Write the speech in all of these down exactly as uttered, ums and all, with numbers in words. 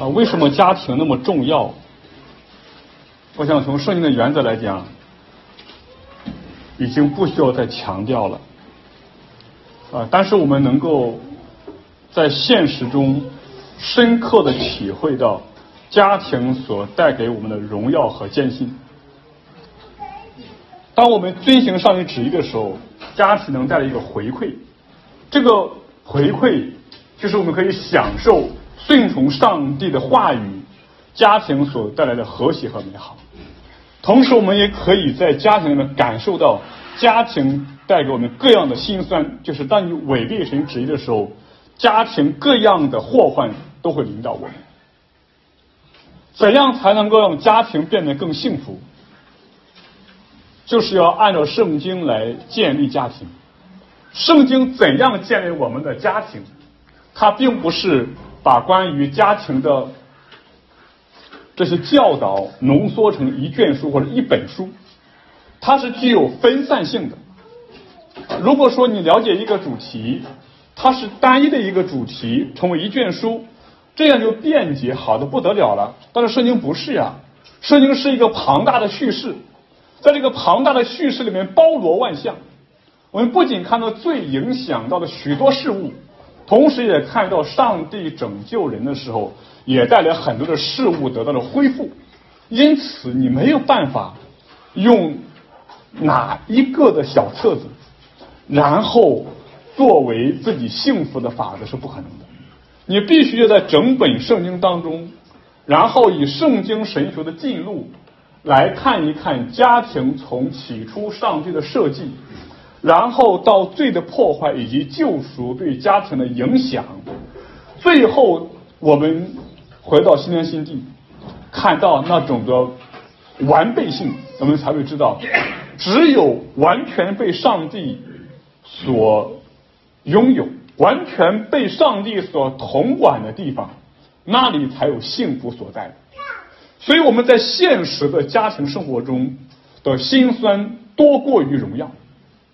啊，为什么家庭那么重要？我想从圣经的原则来讲，已经不需要再强调了。啊，但是我们能够在现实中深刻的体会到家庭所带给我们的荣耀和艰辛。当我们遵行上帝旨意的时候，家庭能带来一个回馈，这个回馈就是我们可以享受顺从上帝的话语，家庭所带来的和谐和美好。同时我们也可以在家庭里面感受到家庭带给我们各样的辛酸，就是当你违背神旨意的时候，家庭各样的祸患都会临到我们。怎样才能够让家庭变得更幸福？就是要按照圣经来建立家庭。圣经怎样建立我们的家庭？它并不是把关于家庭的这些教导浓缩成一卷书或者一本书，它是具有分散性的。如果说你了解一个主题，它是单一的一个主题，成为一卷书，这样就便捷好的不得了了。但是圣经不是呀，圣经是一个庞大的叙事，在这个庞大的叙事里面包罗万象。我们不仅看到最影响到的许多事物，同时也看到上帝拯救人的时候也带来很多的事物得到了恢复。因此你没有办法用哪一个的小册子然后作为自己幸福的法则，是不可能的。你必须要在整本圣经当中，然后以圣经神学的进路来看一看家庭从起初上帝的设计，然后到罪的破坏以及救赎对家庭的影响，最后我们回到新天新地，看到那种的完备性，我们才会知道，只有完全被上帝所拥有，完全被上帝所统管的地方，那里才有幸福所在。所以我们在现实的家庭生活中的辛酸多过于荣耀。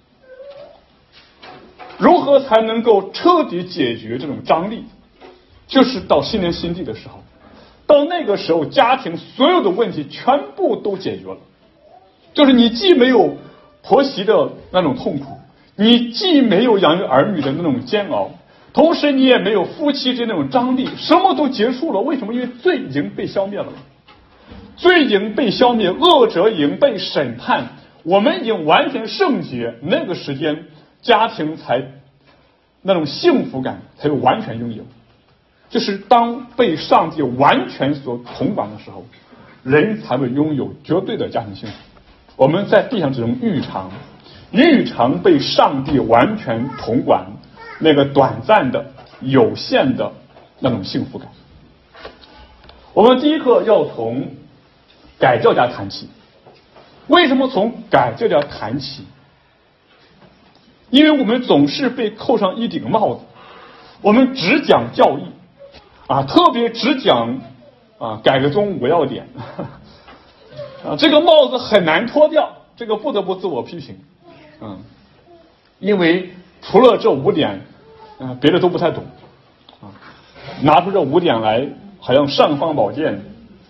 如何才能够彻底解决这种张力？就是到新天新地的时候，到那个时候家庭所有的问题全部都解决了。就是你既没有婆媳的那种痛苦，你既没有养育儿女的那种煎熬，同时你也没有夫妻之间那种张力，什么都结束了。为什么？因为罪已经被消灭了，罪已经被消灭，恶者已经被审判，我们已经完全圣洁，那个时间家庭才那种幸福感才有完全拥有。就是当被上帝完全所统管的时候，人才会拥有绝对的家庭幸福。我们在地上这种日常日常被上帝完全统管，那个短暂的有限的那种幸福感。我们第一课要从改教家谈起。为什么从改教家谈起？因为我们总是被扣上一顶帽子，我们只讲教义啊，特别只讲啊改革宗五要点啊，这个帽子很难脱掉，这个不得不自我批评。嗯，因为除了这五点，嗯、呃，别的都不太懂啊。拿出这五点来，好像尚方宝剑。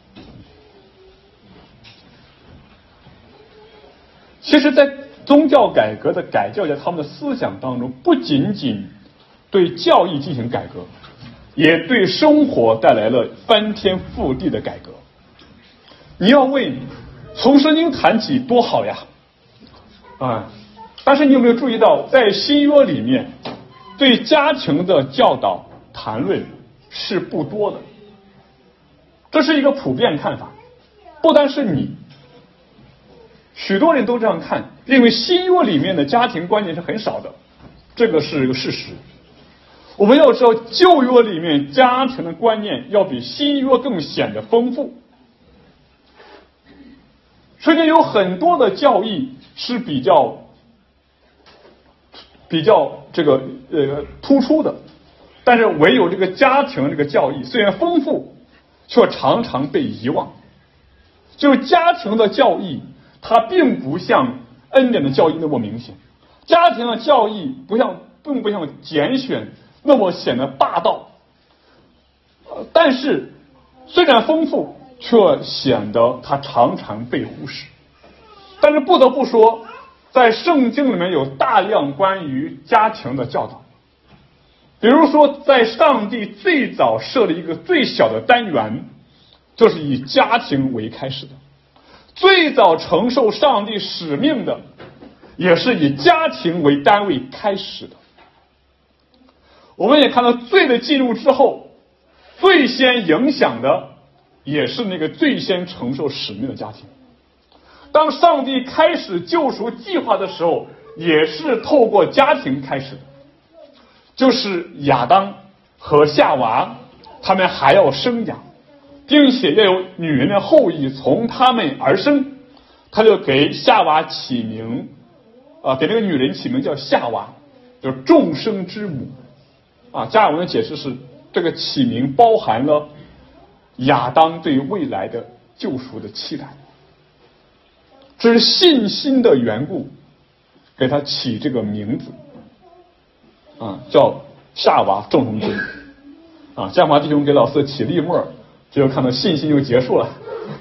其实，在宗教改革的改教家他们的思想当中，不仅仅对教义进行改革，也对生活带来了翻天覆地的改革。你要问从圣经谈起多好呀啊！但是你有没有注意到，在新约里面对家庭的教导谈论是不多的，这是一个普遍看法，不单是你，许多人都这样看，认为新约里面的家庭观念是很少的，这个是一个事实。我们要知道，旧约里面家庭的观念要比新约更显得丰富。圣经有很多的教义是比较比较这个呃突出的，但是唯有这个家庭这个教义虽然丰富，却常常被遗忘。就是家庭的教义，它并不像恩典的教义那么明显，家庭的教义不像并不像拣选那么显得霸道，呃、但是虽然丰富，却显得它常常被忽视。但是不得不说，在圣经里面有大量关于家庭的教导。比如说，在上帝最早设立一个最小的单元，就是以家庭为开始的。最早承受上帝使命的，也是以家庭为单位开始的。我们也看到，罪的进入之后，最先影响的也是那个最先承受使命的家庭。当上帝开始救赎计划的时候，也是透过家庭开始的，就是亚当和夏娃，他们还要生养，并且要有女人的后裔从他们而生，他就给夏娃起名，啊、呃，给那个女人起名叫夏娃，就是众生之母。啊，加尔文的解释是，这个起名包含了亚当对未来的救赎的期待，这是信心的缘故，给他起这个名字，啊，叫夏娃众生之母。啊，夏娃弟兄给老四起立墨，这就看到信心就结束了。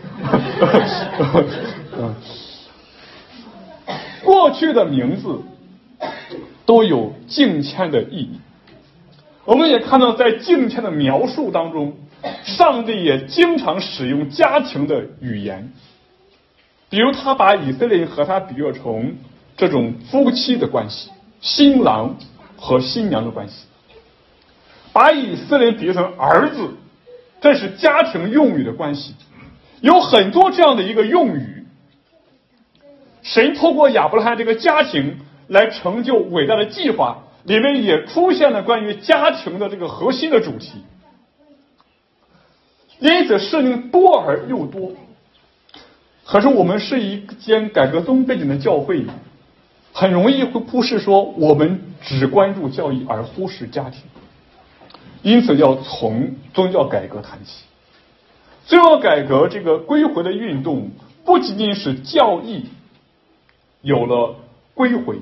过去的名字都有敬谦的意义。我们也看到，在敬谦的描述当中，上帝也经常使用家庭的语言，比如他把以色列人和他比喻成这种夫妻的关系，新郎和新娘的关系，把以色列人比喻成儿子，这是家庭用语的关系。有很多这样的一个用语，神透过亚伯拉罕这个家庭来成就伟大的计划，里面也出现了关于家庭的这个核心的主题。因此圣经多而又多。可是我们是一间改革宗背景的教会，很容易会忽视说我们只关注教义而忽视家庭，因此要从宗教改革谈起。宗教改革这个归回的运动，不仅仅使教义有了归回，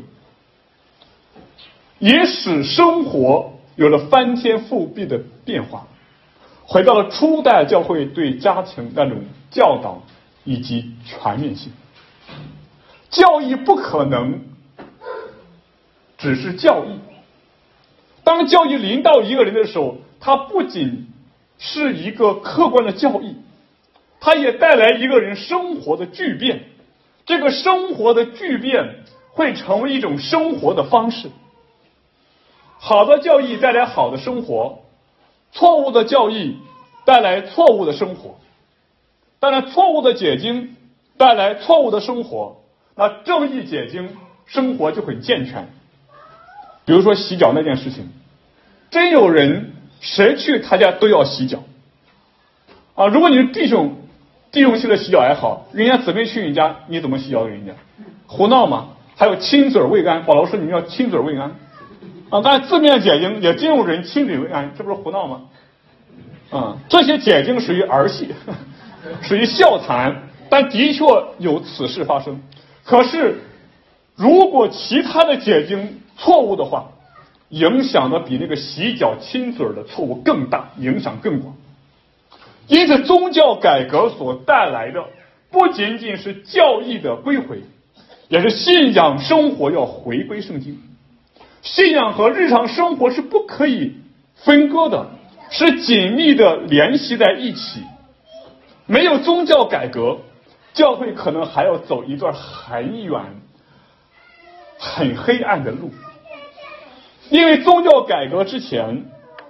也使生活有了翻天覆地的变化，回到了初代教会对家庭那种教导以及全面性。教义不可能只是教义，当教义临到一个人的时候，它不仅是一个客观的教义，它也带来一个人生活的巨变。这个生活的巨变会成为一种生活的方式。好的教义带来好的生活，错误的教义带来错误的生活。当然，错误的解经带来错误的生活，那正义解经，生活就很健全。比如说洗脚那件事情，真有人谁去他家都要洗脚啊！如果你是弟兄，弟兄去了洗脚还好，人家姊妹去你家，你怎么洗脚给人家？胡闹吗？还有亲嘴未安，保罗说你们要亲嘴未安啊！当然字面解经也真有人亲嘴未安，这不是胡闹吗？啊，这些解经属于儿戏，属于笑谈，但的确有此事发生。可是如果其他的解经错误的话，影响的比那个洗脚亲嘴的错误更大，影响更广。因此宗教改革所带来的不仅仅是教义的归回，也是信仰生活要回归圣经。信仰和日常生活是不可以分割的，是紧密的联系在一起。没有宗教改革，教会可能还要走一段很远很黑暗的路。因为宗教改革之前，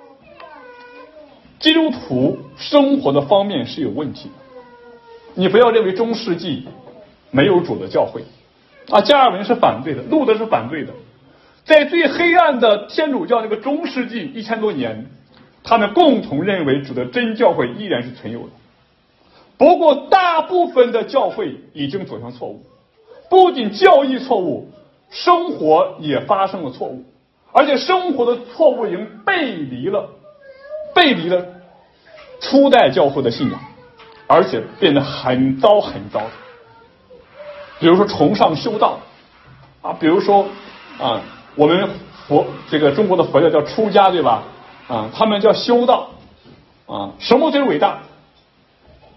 基督徒生活的方面是有问题的。你不要认为中世纪没有主的教会啊，加尔文是反对的，路德是反对的。在最黑暗的天主教那个中世纪一千多年，他们共同认为主的真教会依然是存有的。不过大部分的教会已经走向错误，不仅教义错误，生活也发生了错误，而且生活的错误已经背离了背离了初代教会的信仰，而且变得很糟很糟。比如说崇尚修道啊，比如说啊，我们佛这个中国的佛教叫出家，对吧？啊，他们叫修道啊，什么最伟大？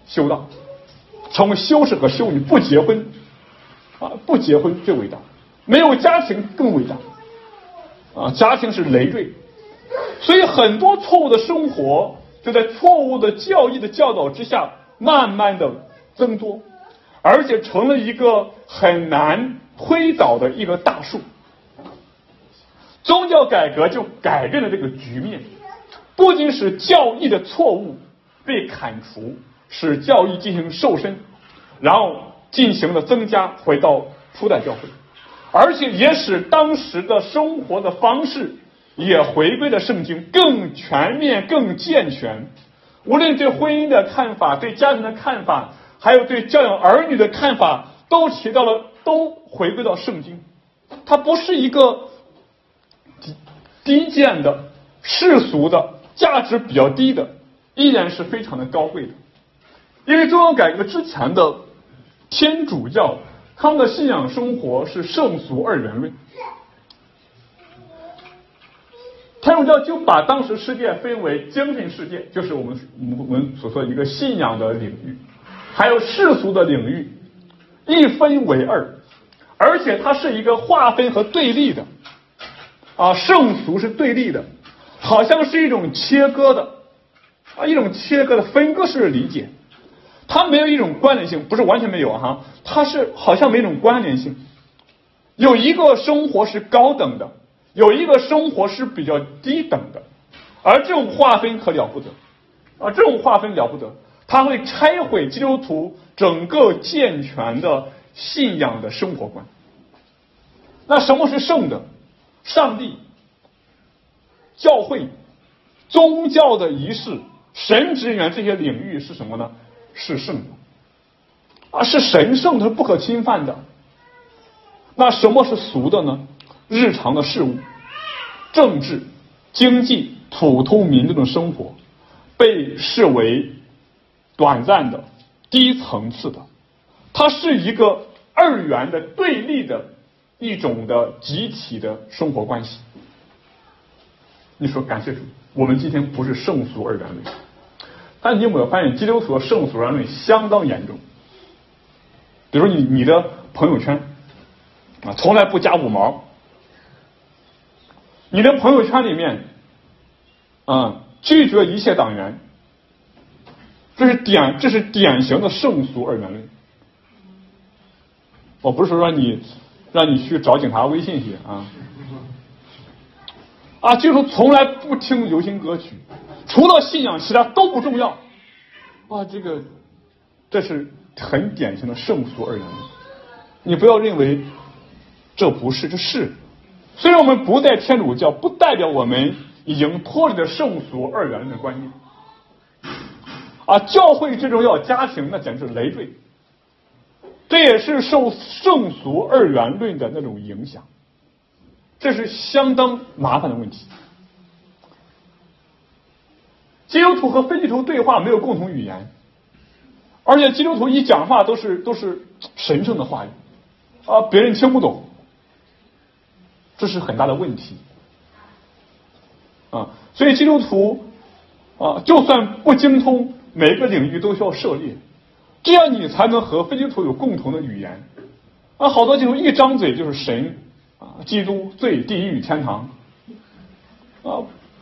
修道，成为修士和修女，不结婚啊，不结婚最伟大，没有家庭更伟大啊，家庭是累赘，所以很多错误的生活就在错误的教义的教导之下，慢慢的增多，而且成了一个很难推倒的一个大树。宗教改革就改变了这个局面，不仅使教义的错误被砍除，使教义进行瘦身，然后进行了增加，回到初代教会，而且也使当时的生活的方式也回归了圣经，更全面更健全，无论对婚姻的看法，对家庭的看法，还有对教养儿女的看法，都提到了，都回归到圣经。它不是一个低贱的世俗的价值比较低的，依然是非常的高贵的。因为宗教改革之前的天主教，他们的信仰生活是圣俗二元论，天主教就把当时世界分为精神世界，就是我们我们所说的一个信仰的领域，还有世俗的领域，一分为二，而且它是一个划分和对立的啊，圣俗是对立的，好像是一种切割的啊，一种切割的分割式的理解，它没有一种关联性，不是完全没有哈，它是好像没有一种关联性，有一个生活是高等的，有一个生活是比较低等的，而这种划分可了不得啊，这种划分了不得，它会拆毁基督徒整个健全的信仰的生活观。那什么是圣的？上帝、教会、宗教的仪式、神职人员这些领域是什么呢？是圣的啊，是神圣的，是不可侵犯的。那什么是俗的呢？日常的事物、政治、经济、普通民众的生活，被视为短暂的、低层次的，它是一个二元的对立的一种的集体的生活关系。你说感谢主，我们今天不是圣俗二元论，但你有没有发现基督徒的圣俗二元论相当严重？比如你你的朋友圈啊，从来不加五毛，你的朋友圈里面啊拒绝一切党员，这是典这是典型的圣俗二元论。我不是说让你让你去找警察微信去啊啊，就是从来不听流行歌曲，除了信仰其他都不重要啊，这个这是很典型的圣俗二元论。你不要认为这不是，这是。虽然我们不在天主教，不代表我们已经脱离了圣俗二元论的观念啊。教会最重要，家庭那简直是累赘，这也是受圣俗二元论的那种影响，这是相当麻烦的问题。基督徒和非基督徒对话没有共同语言，而且基督徒一讲话都是都是神圣的话语啊，别人听不懂，这是很大的问题啊。所以基督徒啊，就算不精通每个领域都需要涉猎，这样你才能和非基督徒有共同的语言啊。好多基督徒一张嘴就是神啊、基督、罪、地狱、天堂啊，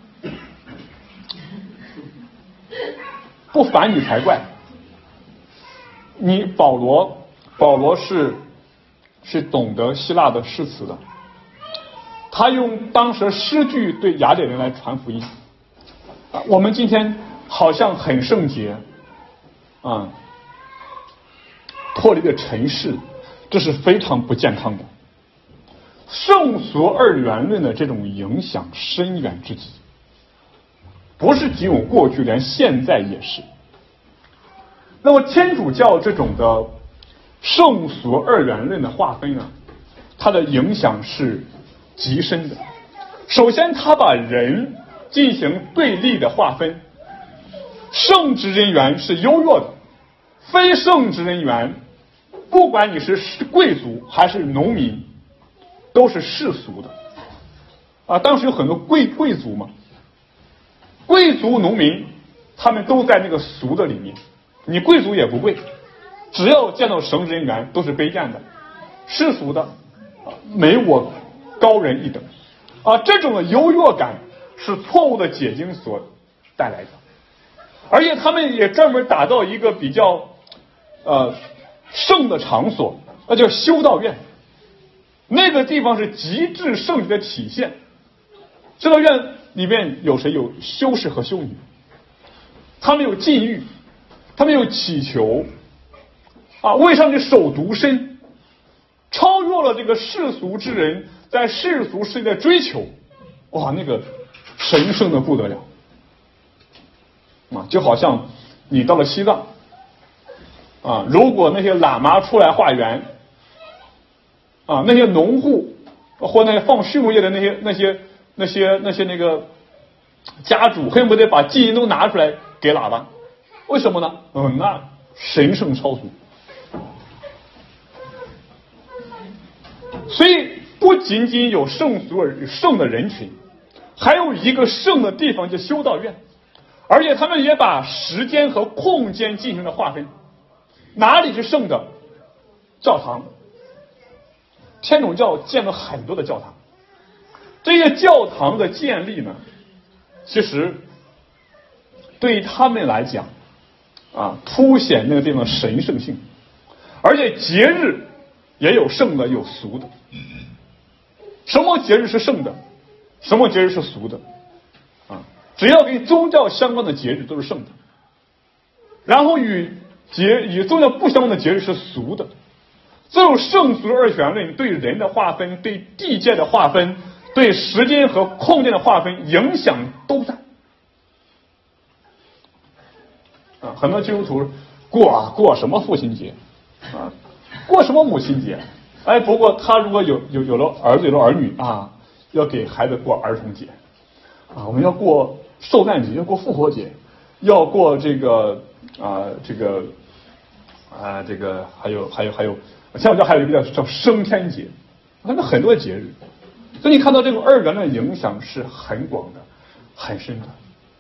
不烦你才怪。你保罗，保罗是是懂得希腊的诗词的，他用当时诗句对雅典人来传福音啊。我们今天好像很圣洁啊，脱离了尘世，这是非常不健康的。圣俗二元论的这种影响深远之极，不是仅有过去，连现在也是。那么天主教这种的圣俗二元论的划分啊，它的影响是极深的。首先，它把人进行对立的划分，圣职人员是优越的，非圣职人员，不管你是贵族还是农民，都是世俗的啊。当时有很多贵贵族嘛，贵族农民他们都在那个俗的里面你贵族也不贵，只要见到神职人员都是卑贱的、世俗的，没我高人一等啊！这种的优越感是错误的解经所带来的，而且他们也专门打造一个比较呃圣的场所，那叫修道院。那个地方是极致圣洁的体现。修道院里面有谁？有修士和修女，他们有禁欲，他们有祈求啊，为上帝守独身，超越了这个世俗之人在世俗世界的追求。哇，那个神圣的不得了啊！就好像你到了西藏啊，如果那些喇嘛出来化缘啊，那些农户或那些放畜牧业的那些那些那些那些那个家主，恨不得把金银都拿出来给喇嘛，为什么呢？嗯，那神圣超俗。所以不仅仅有圣俗而圣的人群，还有一个圣的地方叫修道院，而且他们也把时间和空间进行了划分。哪里是圣的？教堂。天主教建了很多的教堂，这些教堂的建立呢，其实对于他们来讲啊，凸显那个地方的神圣性，而且节日也有圣的有俗的。什么节日是圣的，什么节日是俗的啊？只要跟宗教相关的节日都是圣的，然后与节与宗教不相关的节日是俗的。这种圣俗二元论对人的划分、对地界的划分、对时间和空间的划分影响都在啊。很多基督徒过过什么父亲节啊，过什么母亲节？哎，不过他如果有有有了儿子有了儿女啊，要给孩子过儿童节啊，我们要过受难节，要过复活节，要过这个啊这个啊这个还有还有还有。天主教还有一个叫叫升天节，他们很多节日，所以你看到这种二元论影响是很广的、很深的。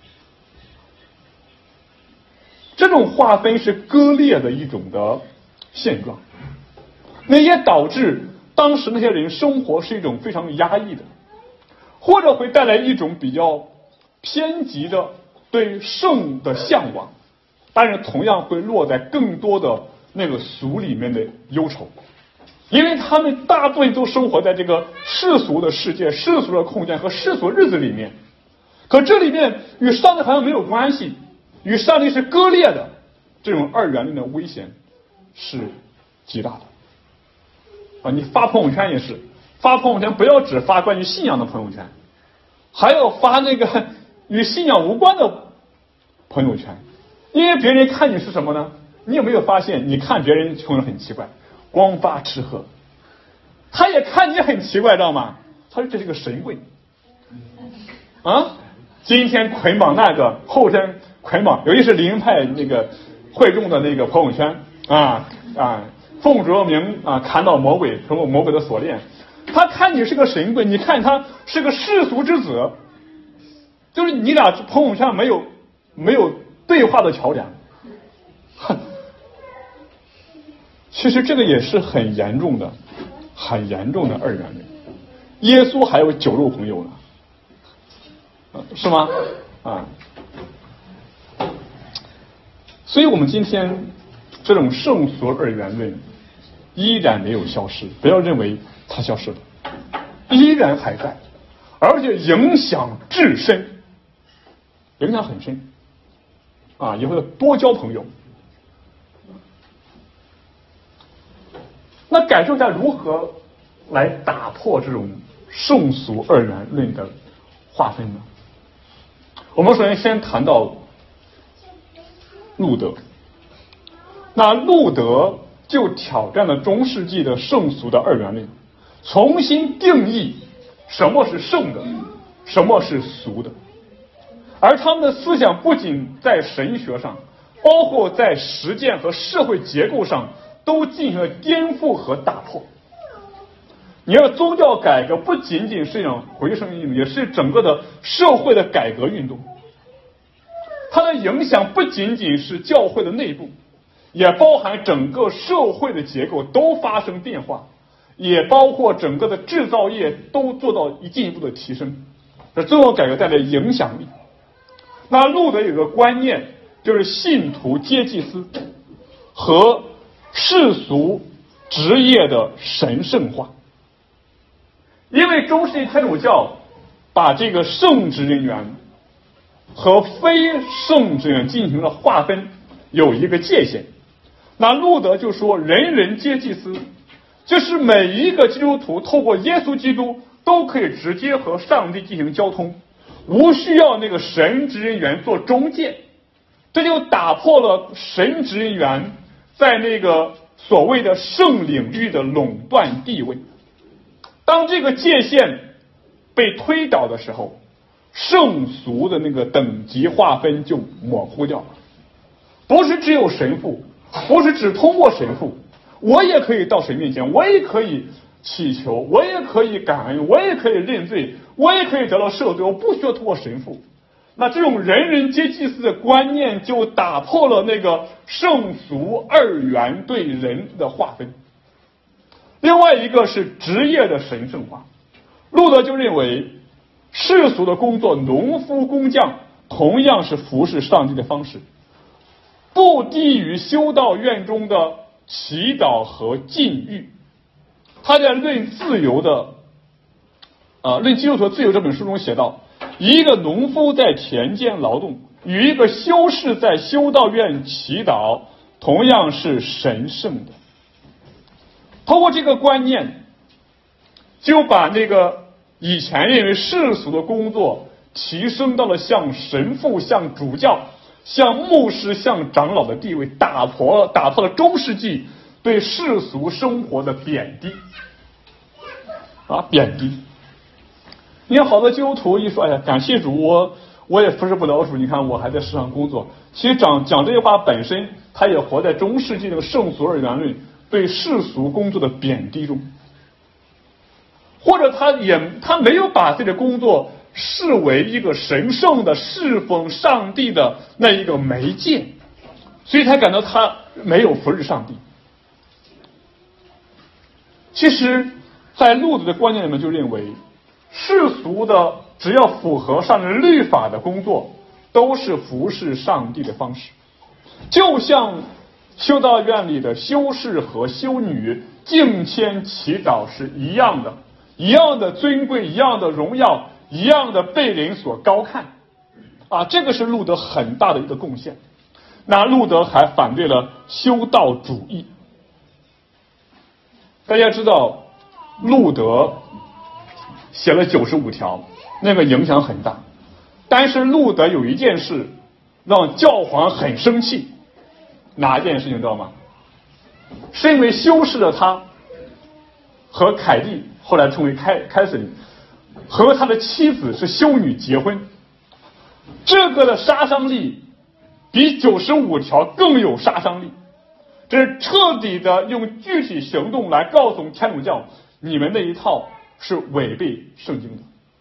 这种划分是割裂的一种的现状，那也导致当时那些人生活是一种非常压抑的，或者会带来一种比较偏激的对圣的向往，但是同样会落在更多的那个俗里面的忧愁，因为他们大部分都生活在这个世俗的世界、世俗的空间和世俗日子里面，可这里面与上帝好像没有关系，与上帝是割裂的，这种二元论的危险是极大的啊！你发朋友圈也是，发朋友圈不要只发关于信仰的朋友圈，还要发那个与信仰无关的朋友圈，因为别人看你是什么呢？你有没有发现，你看别人穷人很奇怪，光发吃喝，他也看你很奇怪，知道吗？他说这是个神棍啊，今天捆绑那个，后天捆绑，尤其是灵派那个会众的那个朋友圈啊啊，奉主名啊砍倒魔鬼，成为魔鬼的锁链。他看你是个神棍，你看他是个世俗之子，就是你俩朋友圈没有没有对话的桥梁。其实这个也是很严重的、很严重的二元论。耶稣还有酒肉朋友呢，啊，是吗？啊，所以我们今天这种圣俗二元论依然没有消失，不要认为它消失了，依然还在，而且影响至深，影响很深啊！以后要多交朋友。那感受一下如何来打破这种圣俗二元论的划分呢？我们首先先谈到路德，那路德就挑战了中世纪的圣俗的二元论，重新定义什么是圣的，什么是俗的。而他们的思想不仅在神学上，包括在实践和社会结构上都进行了颠覆和打破。你要宗教改革不仅仅是一场回声运动，也是整个的社会的改革运动。 它的影响不仅仅是教会的内部，也包含整个社会的结构都发生变化，也包括整个的制造业都做到一进一步的提升，这宗教改革带来影响力。那路德有个观念，就是信徒皆祭司和世俗职业的神圣化。因为中世纪天主教把这个圣职人员和非圣职人员进行了划分，有一个界限。那路德就说人人皆祭司，就是每一个基督徒透过耶稣基督都可以直接和上帝进行交通，无需要那个神职人员做中介。这就打破了神职人员在那个所谓的圣领域的垄断地位。当这个界限被推倒的时候，圣俗的那个等级划分就模糊掉了。不是只有神父，不是只通过神父，我也可以到神面前，我也可以祈求，我也可以感恩，我也可以认罪，我也可以得到赦罪，我不需要通过神父。那这种人人皆祭司的观念就打破了那个圣俗二元对人的划分。另外一个是职业的神圣化，路德就认为世俗的工作，农夫工匠同样是服侍上帝的方式，不低于修道院中的祈祷和禁欲。他在论自由的呃论基督徒自由这本书中写道，一个农夫在田间劳动与一个修士在修道院祈祷同样是神圣的。通过这个观念，就把那个以前认为世俗的工作提升到了像神父、像主教、像牧师、像长老的地位，打破打破了中世纪对世俗生活的贬低啊，贬低。你看好多基督徒一说，哎呀，感谢主，我我也服侍不了主，你看我还在世上工作。其实讲讲这句话本身，他也活在中世纪那个圣俗二元论对世俗工作的贬低中，或者他也他没有把自己的工作视为一个神圣的侍奉上帝的那一个媒介，所以他感到他没有服侍上帝。其实在路德的观念里面就认为，世俗的只要符合上帝律法的工作都是服侍上帝的方式，就像修道院里的修士和修女敬虔祈祷是一样的，一样的尊贵，一样的荣耀，一样的被人所高看啊，这个是路德很大的一个贡献。那路德还反对了修道主义。大家知道路德写了九十五条，那个影响很大，但是路德有一件事让教皇很生气。哪一件事情知道吗？是因为修士的他和凯蒂后来称为开开瑟琳和他的妻子是修女结婚，这个的杀伤力比九十五条更有杀伤力。这是彻底的用具体行动来告诉天主教，你们那一套是违背圣经的。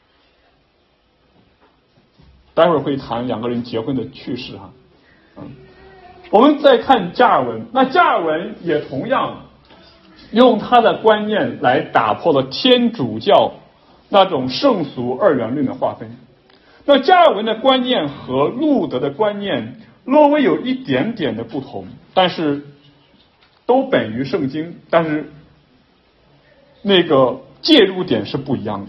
待会儿会谈两个人结婚的趣事哈。嗯，我们再看加尔文，那加尔文也同样用他的观念来打破了天主教那种圣俗二元论的划分。那加尔文的观念和路德的观念略微有一点点的不同，但是都本于圣经，但是那个介入点是不一样的。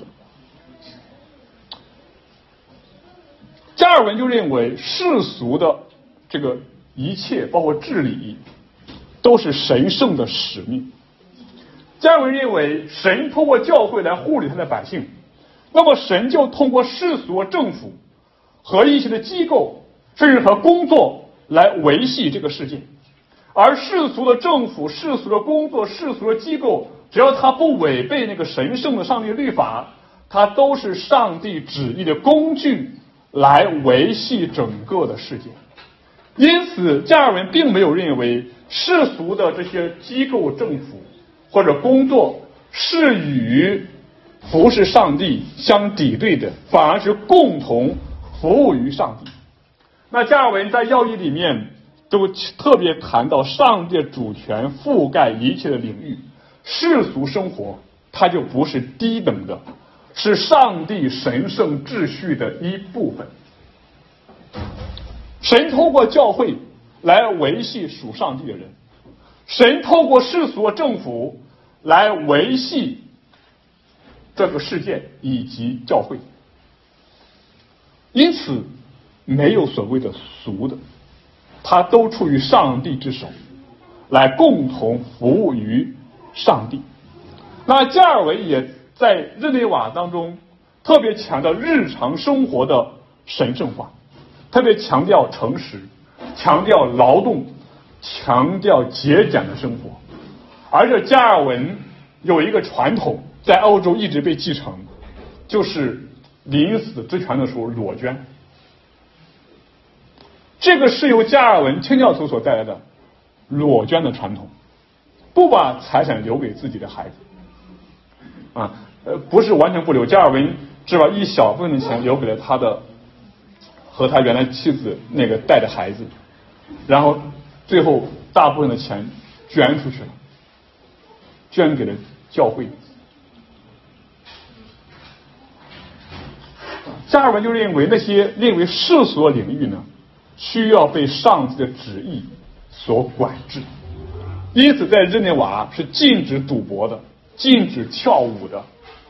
加尔文就认为世俗的这个一切包括治理都是神圣的使命。加尔文认为神通过教会来护理他的百姓，那么神就通过世俗政府和一些的机构甚至和工作来维系这个世界。而世俗的政府、世俗的工作、世俗的机构，只要它不违背那个神圣的上帝律法，它都是上帝旨意的工具来维系整个的世界。因此加尔文并没有认为世俗的这些机构、政府或者工作是与服侍上帝相敌对的，反而是共同服务于上帝。 那加尔文在要义里面都特别谈到上帝的主权覆盖一切的领域，世俗生活它就不是低等的，是上帝神圣秩序的一部分。神透过教会来维系属上帝的人，神透过世俗的政府来维系这个世界以及教会。因此没有所谓的俗的，它都处于上帝之手，来共同服务于上帝。那加尔文也在日内瓦当中特别强调日常生活的神圣化，特别强调诚实，强调劳动，强调节俭的生活。而且加尔文有一个传统在欧洲一直被继承，就是临死之前的时候裸捐。这个是由加尔文清教徒所带来的裸捐的传统，不把财产留给自己的孩子啊，呃，不是完全不留，加尔文只把一小部分的钱留给了他的和他原来妻子那个带的孩子，然后最后大部分的钱捐出去了，捐给了教会。加尔文就认为那些认为世俗的领域呢，需要被上帝的旨意所管制，因此在日内瓦是禁止赌博的，禁止跳舞的。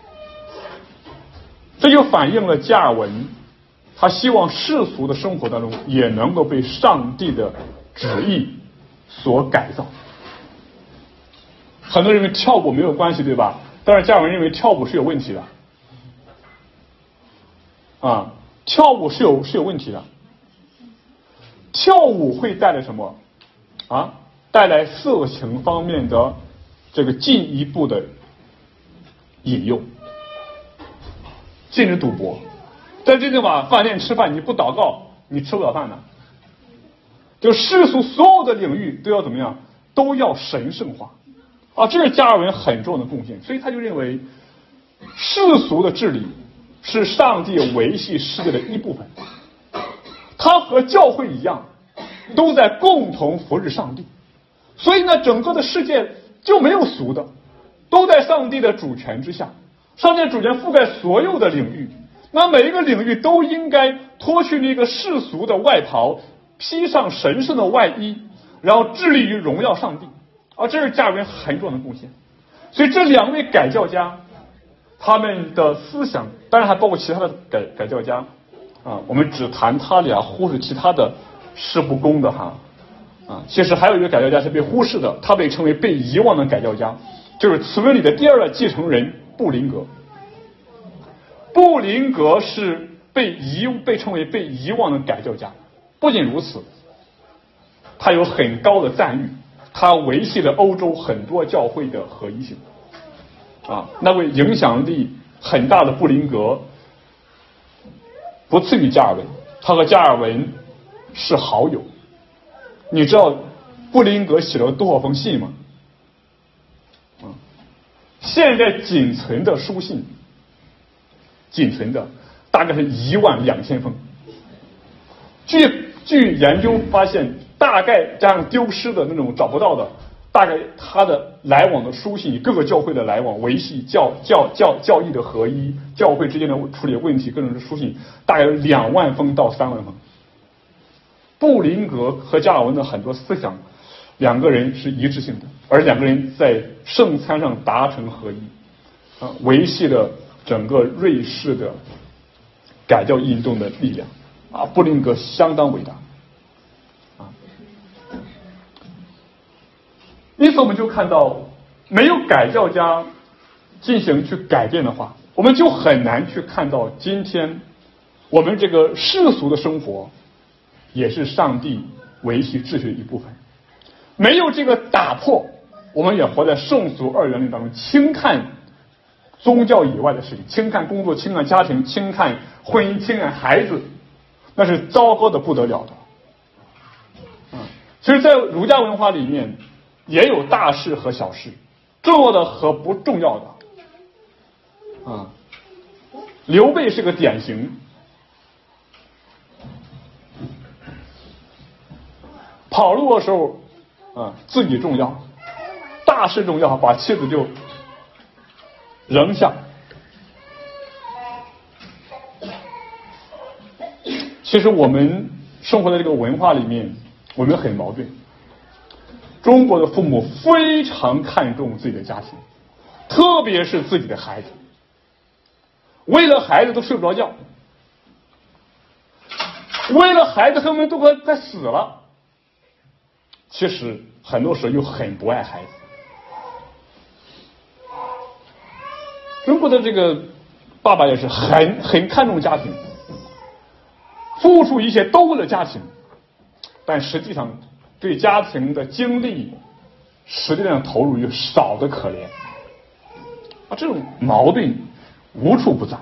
这就反映了加尔文他希望世俗的生活当中也能够被上帝的旨意所改造。很多人认为跳舞没有关系，对吧？但是加尔文认为跳舞是有问题的啊，跳舞是有是有问题的。跳舞会带来什么啊？带来色情方面的这个进一步的引诱。禁止赌博，在这地方饭店吃饭，你不祷告你吃不了饭的。就世俗所有的领域都要怎么样，都要神圣化啊，这是加尔文很重要的贡献。所以他就认为世俗的治理是上帝维系世界的一部分，他和教会一样都在共同服侍上帝。所以呢，整个的世界就没有俗的，都在上帝的主权之下。上帝的主权覆盖所有的领域，那每一个领域都应该脱去那个世俗的外袍，披上神圣的外衣，然后致力于荣耀上帝啊，这是加尔文很重要的贡献。所以这两位改教家他们的思想，当然还包括其他的改改教家啊，我们只谈他俩，忽视其他的是不公的哈啊。其实还有一个改教家是被忽视的，他被称为被遗忘的改教家，就是茨文里的第二个继承人布林格。布林格是被遗被称为被遗忘的改教家。不仅如此，他有很高的赞誉，他维系了欧洲很多教会的合一性啊。那位影响力很大的布林格不次于加尔文，他和加尔文是好友。你知道布林格写了多少封信吗？啊，现在仅存的书信，仅存的大概是一万两千封。据据研究发现，大概加上丢失的那种找不到的，大概他的来往的书信，各个教会的来往，维系教教教教义的合一，教会之间的处理问题，各种的书信，大概有两万封到三万封。布林格和加尔文的很多思想，两个人是一致性的，而两个人在圣餐上达成合一，啊，维系了整个瑞士的改教运动的力量啊，布林格相当伟大啊。因此我们就看到，没有改教家进行去改变的话，我们就很难去看到今天我们这个世俗的生活也是上帝维系秩序的一部分。没有这个打破，我们也活在圣俗二元论当中，轻看宗教以外的事情，轻看工作，轻看家庭，轻看婚姻，轻看孩子，那是糟糕的不得了的。啊，其实在儒家文化里面也有大事和小事，重要的和不重要的。啊，刘备是个典型。 跑路的时候啊，自己重要，大事重要，把妻子就扔下。其实我们生活在这个文化里面，我们很矛盾。中国的父母非常看重自己的家庭，特别是自己的孩子，为了孩子都睡不着觉，为了孩子恨不得都快快死了。其实很多时候又很不爱孩子。中国的这个爸爸也是很很看重家庭，付出一切都为了家庭，但实际上对家庭的精力实际上投入又少得可怜啊，这种矛盾无处不在。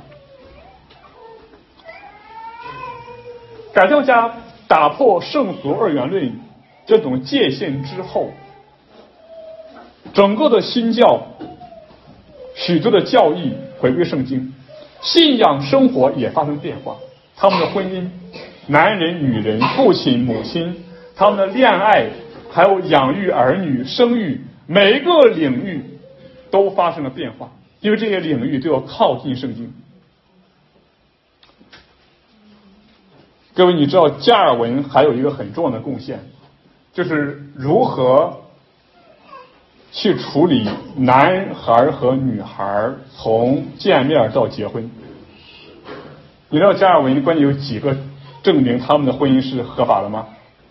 改教家打破圣俗二元论这种界限之后，整个的新教许多的教义回归圣经，信仰生活也发生变化，他们的婚姻，男人女人，父亲母亲，他们的恋爱，还有养育儿女，生育，每一个领域都发生了变化，因为这些领域都要靠近圣经。各位，你知道加尔文还有一个很重要的贡献，就是如何去处理男孩和女孩从见面到结婚。你知道加尔文关键有几个证明他们的婚姻是合法的吗？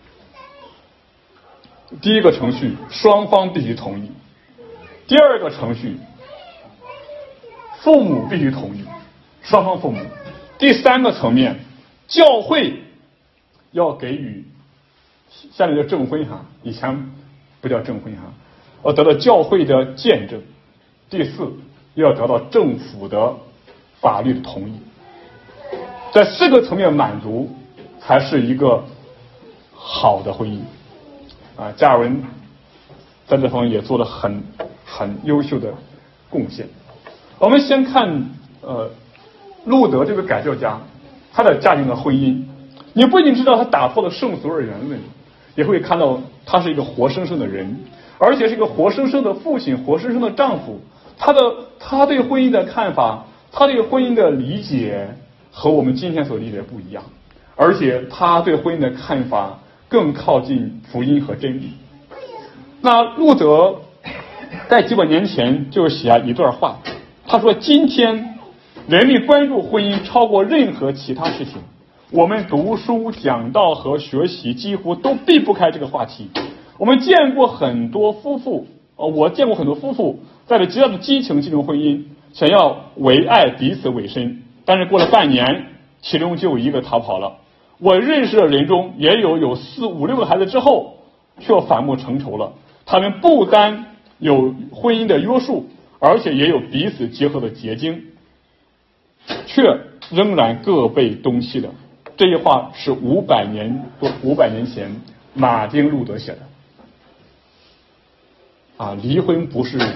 第一个程序，双方必须同意；第二个程序，父母必须同意，双方父母；第三个层面，教会要给予，下面叫证婚哈，以前不叫证婚哈，要得到教会的见证；第四，要得到政府的法律的同意。在四个层面满足，才是一个好的婚姻啊。加尔文在这方面也做了很很优秀的贡献。我们先看呃路德这个改教家，他的家庭的婚姻，你不仅知道他打破了圣俗二元论，也会看到他是一个活生生的人，而且是一个活生生的父亲，活生生的丈夫。他的他对婚姻的看法，他对婚姻的理解和我们今天所理解不一样，而且他对婚姻的看法更靠近福音和真理。那路德在几百年前就写下一段话，他说：今天人类关注婚姻超过任何其他事情，我们读书讲道和学习几乎都避不开这个话题。我们见过很多夫妇，呃，我见过很多夫妇带着极大的激情进入婚姻，想要为爱彼此委身，但是过了半年，其中就有一个逃跑了。我认识的人中也有有四五六个孩子之后，却反目成仇了。他们不单有婚姻的约束，而且也有彼此结合的结晶，却仍然各奔东西了。这句话是五百年多五百年前马丁路德写的。啊，离婚不是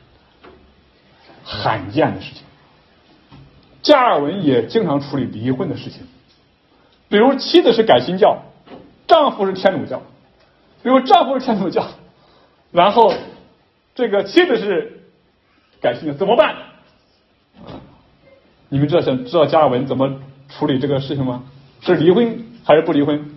罕见的事情。加尔文也经常处理离婚的事情，比如妻子是改新教，丈夫是天主教；比如丈夫是天主教，然后这个妻子是改新教，怎么办？你们知道知道加尔文怎么处理这个事情吗？是离婚还是不离婚？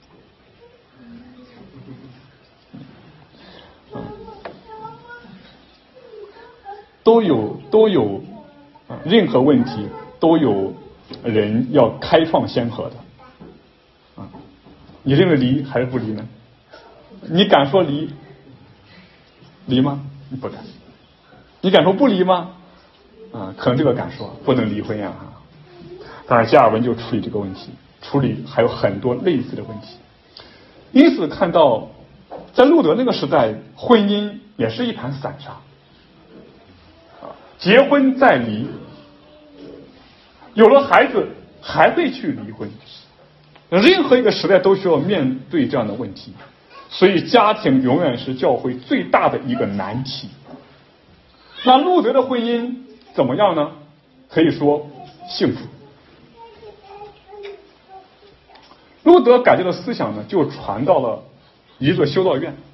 都有都有，任何问题都有人要开创先河的啊！你认为离还是不离呢？你敢说离离吗？你不敢。你敢说不离吗？啊，可能这个敢说，不能离婚呀、啊！当然，加尔文就处理这个问题，处理还有很多类似的问题。因此，看到在路德那个时代，婚姻也是一盘散沙。结婚再离，有了孩子还会去离婚，任何一个时代都需要面对这样的问题，所以家庭永远是教会最大的一个难题。那路德的婚姻怎么样呢？可以说幸福。路德改教的思想呢，就传到了一座修道院。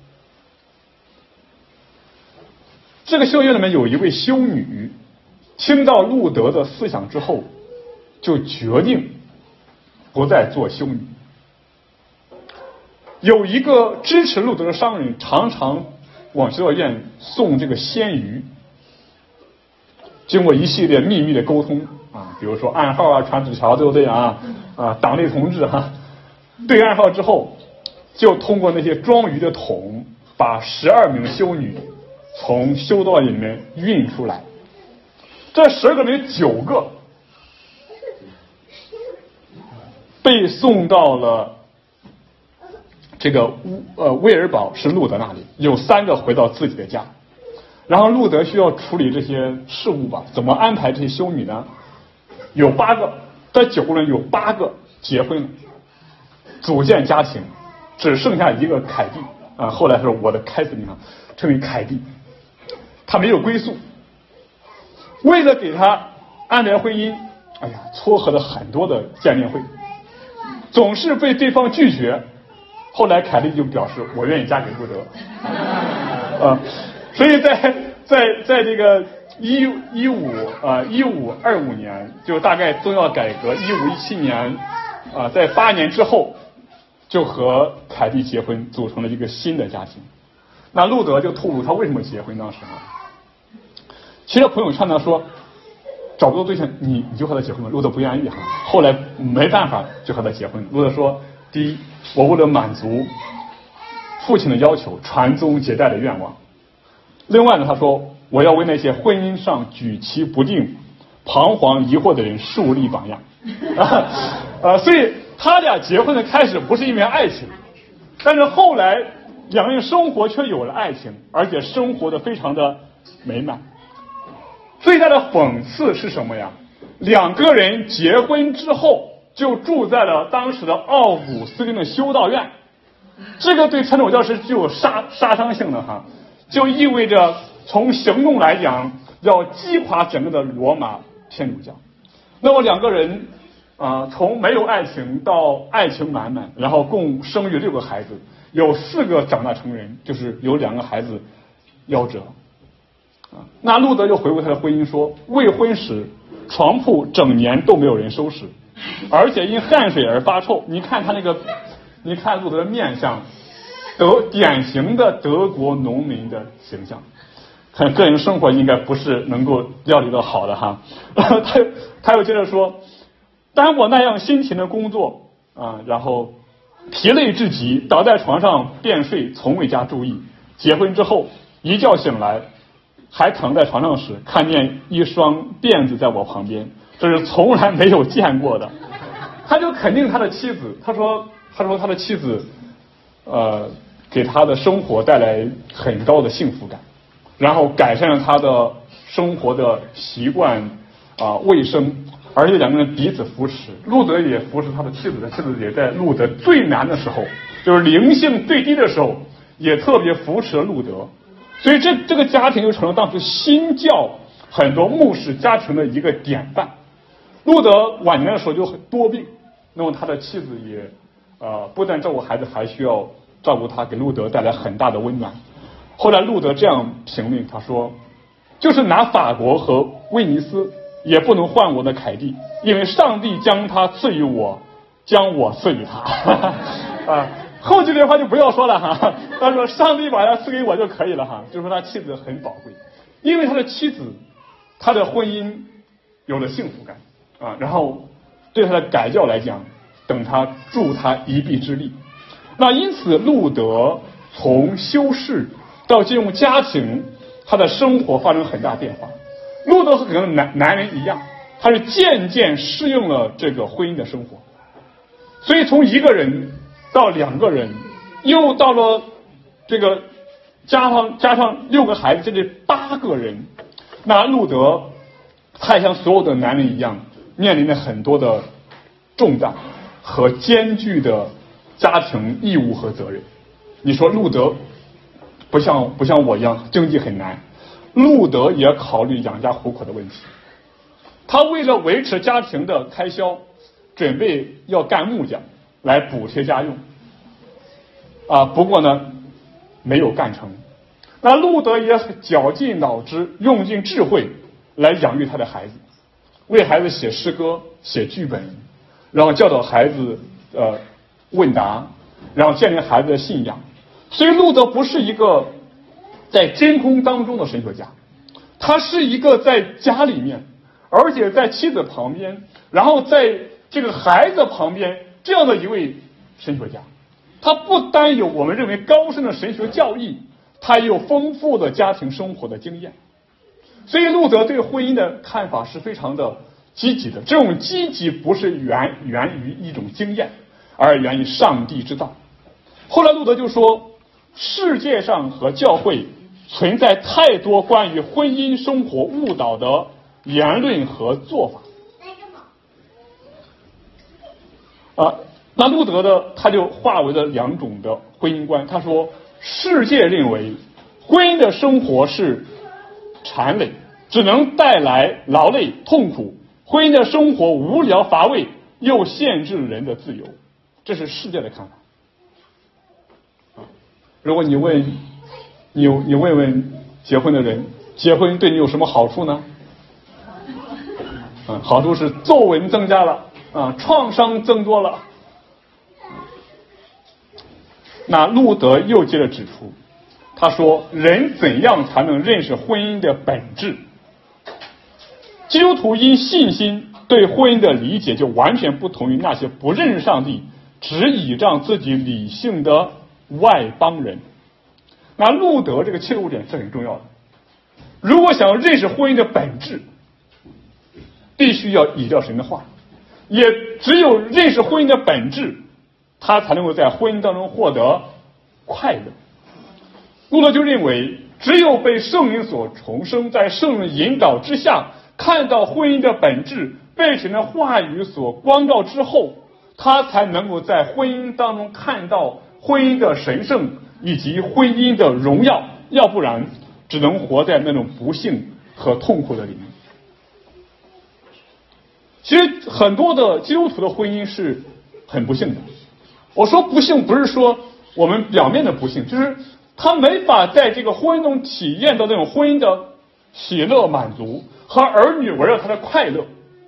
这个修道院里面有一位修女，听到路德的思想之后，就决定不再做修女。有一个支持路德的商人，常常往修道院送这个鲜鱼。经过一系列秘密的沟通啊，比如说暗号啊、传纸条，对不对啊？啊，党内同志哈、啊，对暗号之后，就通过那些装鱼的桶，把十二名修女从修道院里面运出来。这十二个里九个被送到了这个呃威尔堡是路德那里，有三个回到自己的家。然后路德需要处理这些事务吧，怎么安排这些修女呢？有八个，这九个人有八个结婚了，组建家庭，只剩下一个凯蒂啊。后来说我的凯瑟琳啊，称为凯蒂，他没有归宿。为了给他安排婚姻，哎呀，撮合了很多的见面会，总是被对方拒绝。后来凯蒂就表示我愿意嫁给路德啊。所以在在在这个一一五啊一五二五年，就大概宗教改革一五一七年啊，在八年之后，就和凯蒂结婚，组成了一个新的家庭。那路德就透露他为什么结婚当时啊？其实朋友劝他说，找不到对象，你你就和他结婚吧。路德不愿意哈，后来没办法就和他结婚。路德说，第一，我为了满足父亲的要求，传宗接代的愿望。另外呢，他说我要为那些婚姻上举棋不定、彷徨疑惑的人树立榜样啊、呃！所以他俩结婚的开始不是因为爱情，但是后来两个人生活却有了爱情，而且生活的非常的美满。最大的讽刺是什么呀？两个人结婚之后就住在了当时的奥古斯丁的修道院，这个对传统教师具有杀杀伤性的哈。就意味着从行动来讲，要击垮整个的罗马天主教。那么两个人啊、呃，从没有爱情到爱情满满，然后共生育六个孩子，有四个长大成人，就是有两个孩子夭折。啊，那路德就回顾他的婚姻说，未婚时床铺整年都没有人收拾，而且因汗水而发臭。你看他那个，你看路德的面相。德典型的德国农民的形象，看个人生活应该不是能够料理的好的哈。他他又接着说，当我那样辛勤的工作啊，然后疲累至极，倒在床上便睡，从未加注意。结婚之后一觉醒来，还躺在床上时，看见一双辫子在我旁边，这是从来没有见过的。他就肯定他的妻子，他说他说他的妻子呃。给他的生活带来很高的幸福感，然后改善了他的生活的习惯啊、呃、卫生，而且两个人彼此扶持。路德也扶持他的妻子，他妻子也在路德最难的时候，就是灵性最低的时候，也特别扶持了路德。所以这这个家庭就成了当时新教很多牧师家庭的一个典范。路德晚年的时候就很多病，那么他的妻子也呃不但照顾孩子，还需要照顾他，给路德带来很大的温暖。后来路德这样评论，他说，就是拿法国和威尼斯也不能换我的凯蒂，因为上帝将他赐予我，将我赐予他啊。后几句话就不要说了哈，他说上帝把他赐给我就可以了哈，就是说他妻子很宝贵，因为他的妻子他的婚姻有了幸福感啊，然后对他的改教来讲，等他助他一臂之力。那因此路德从修士到进入家庭，他的生活发生很大变化。路德和可能男男人一样，他是渐渐适应了这个婚姻的生活，所以从一个人到两个人，又到了这个加上加上六个孩子，甚至八个人。那路德他也像所有的男人一样，面临着很多的重担和艰巨的家庭义务和责任。你说路德不像不像我一样经济很难，路德也考虑养家糊口的问题。他为了维持家庭的开销，准备要干木匠来补贴家用啊，不过呢没有干成。那路德也绞尽脑汁，用尽智慧来养育他的孩子，为孩子写诗歌、写剧本，然后教导孩子呃问答，然后建立孩子的信仰。所以路德不是一个在真空当中的神学家，他是一个在家里面，而且在妻子旁边，然后在这个孩子旁边这样的一位神学家。他不单有我们认为高深的神学教义，他也有丰富的家庭生活的经验。所以路德对婚姻的看法是非常的积极的，这种积极不是源源于一种经验，而源于上帝之道。后来路德就说，世界上和教会存在太多关于婚姻生活误导的言论和做法啊。那路德的他就划为了两种的婚姻观。他说，世界认为婚姻的生活是缠累，只能带来劳累痛苦，婚姻的生活无聊乏味，又限制人的自由，这是世界的看法。如果你问你你问问结婚的人，结婚对你有什么好处呢？嗯，好处是皱纹增加了啊，创伤增多了。那路德又接着指出，他说，人怎样才能认识婚姻的本质？基督徒因信心对婚姻的理解就完全不同于那些不认识上帝只倚仗自己理性的外邦人。那路德这个切入点是很重要的。如果想要认识婚姻的本质，必须要倚仗神的话，也只有认识婚姻的本质，他才能够在婚姻当中获得快乐。路德就认为，只有被圣灵所重生，在圣灵引导之下，看到婚姻的本质，被神的话语所光照之后，他才能够在婚姻当中看到婚姻的神圣以及婚姻的荣耀，要不然只能活在那种不幸和痛苦的里面。其实很多的基督徒的婚姻是很不幸的。我说不幸不是说我们表面的不幸，就是他没法在这个婚姻中体验到那种婚姻的喜乐满足和儿女围绕他的快乐，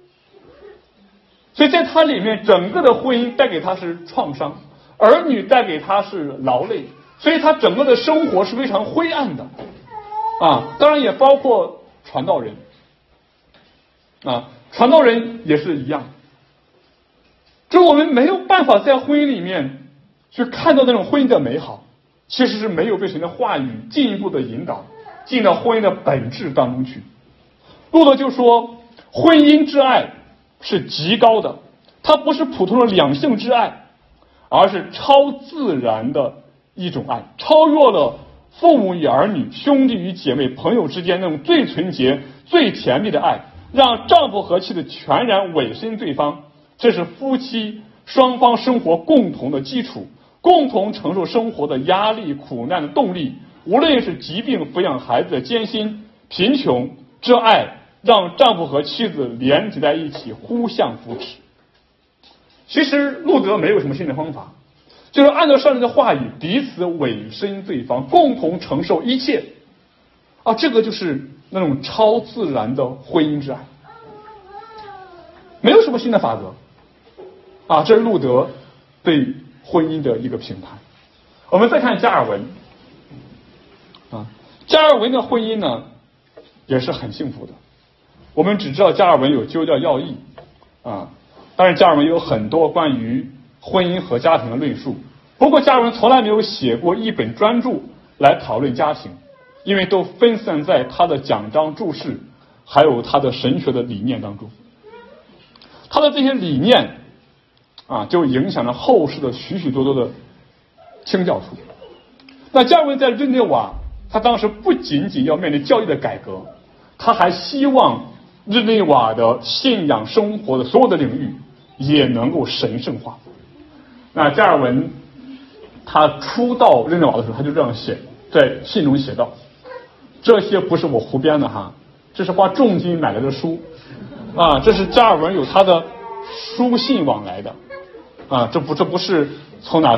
所以在他里面整个的婚姻带给他是创伤，儿女带给他是劳累，所以他整个的生活是非常灰暗的啊。当然也包括传道人啊，传道人也是一样，就是我们没有办法在婚姻里面去看到那种婚姻的美好，其实是没有被神的话语进一步的引导进到婚姻的本质当中去。路德就说，婚姻之爱是极高的，它不是普通的两性之爱，而是超自然的一种爱，超越了父母与儿女、兄弟与姐妹、朋友之间那种最纯洁最甜蜜的爱，让丈夫和妻子全然委身对方，这是夫妻双方生活共同的基础，共同承受生活的压力苦难的动力，无论是疾病、抚养孩子的艰辛、贫穷，这爱让丈夫和妻子连接在一起，互相扶持。其实路德没有什么新的方法，就是按照上帝的话语，彼此委身对方，共同承受一切啊，这个就是那种超自然的婚姻之爱，没有什么新的法则啊，这是路德对婚姻的一个评判。我们再看加尔文啊，加尔文的婚姻呢也是很幸福的。我们只知道加尔文有纠教要义啊，当然加尔文有很多关于婚姻和家庭的论述，不过加尔文从来没有写过一本专著来讨论家庭，因为都分散在他的讲章注释还有他的神学的理念当中。他的这些理念啊，就影响了后世的许许多多的清教徒。那加尔文在日内瓦，他当时不仅仅要面对教育的改革，他还希望日内瓦的信仰生活的所有的领域也能够神圣化。那加尔文他初到日内瓦的时候，他就这样写，在信中写道，这些不是我胡编的哈，这是花重金买来的书啊，这是加尔文有他的书信往来的啊，这不这不是从哪